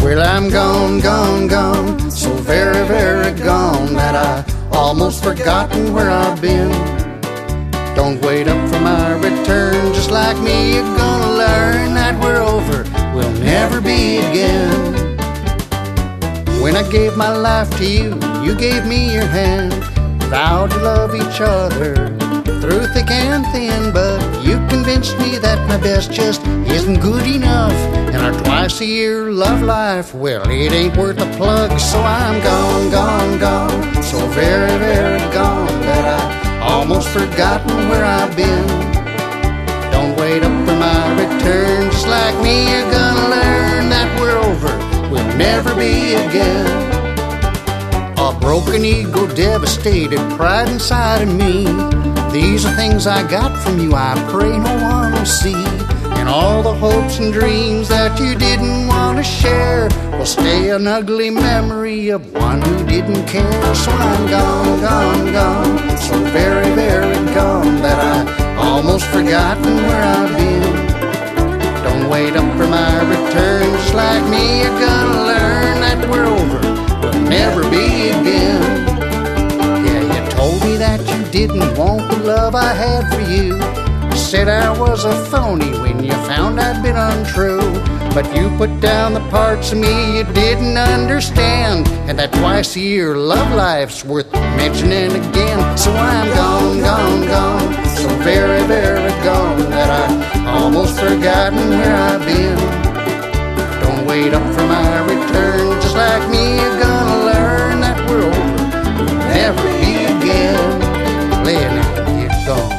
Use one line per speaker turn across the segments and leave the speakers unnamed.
Well, I'm gone, gone, gone, so very, very gone that I almost forgotten where I've been. Don't wait up for my return, just like me, you're gonna learn that we're over, we'll never be again. When I gave my life to you, you gave me your hand, vowed to love each other through thick and thin, but you convinced me that my best just isn't good enough. And our twice-a-year love life, well, it ain't worth a plug. So I'm gone, gone, gone, so very, very gone that I almost forgotten where I've been. Don't wait up for my return, just like me, you're gonna learn that we're over, we'll never be again. A broken ego, devastated pride inside of me. These are things I got from you, I pray no one will see. And all the hopes and dreams that you didn't want to share will stay an ugly memory of one who didn't care. So I'm gone, gone, gone, so very, very gone that I almost forgotten where I've been. Don't wait up for my return, just like me, you're gonna learn that we're over, we'll never be again. Yeah, you told me that you didn't want the love I had for you. You said I was a phony when you found I'd been untrue. But you put down the parts of me you didn't understand, and that twice-a-year love life's worth mentioning again. So I'm gone, gone, gone, so very, very gone that I almost forgotten where I've been. Don't wait up for my return, just like me, you're gonna learn that we're over, we'll never be again. Lay it out, you're gone.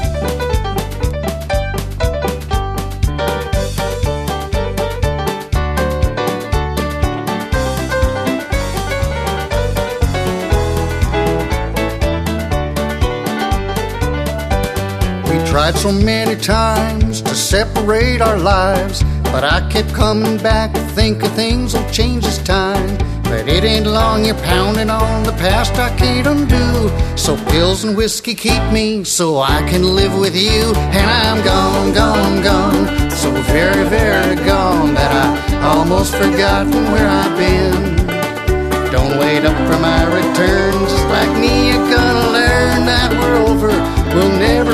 Tried so many times to separate our lives, but I kept coming back thinking things will change this time. But it ain't long, you're pounding on the past I can't undo. So pills and whiskey keep me so I can live with you. And I'm gone, gone, gone, so very, very gone that I almost forgotten where I've been. Don't wait up for my return, just like me, you're gonna learn that we're over, we'll never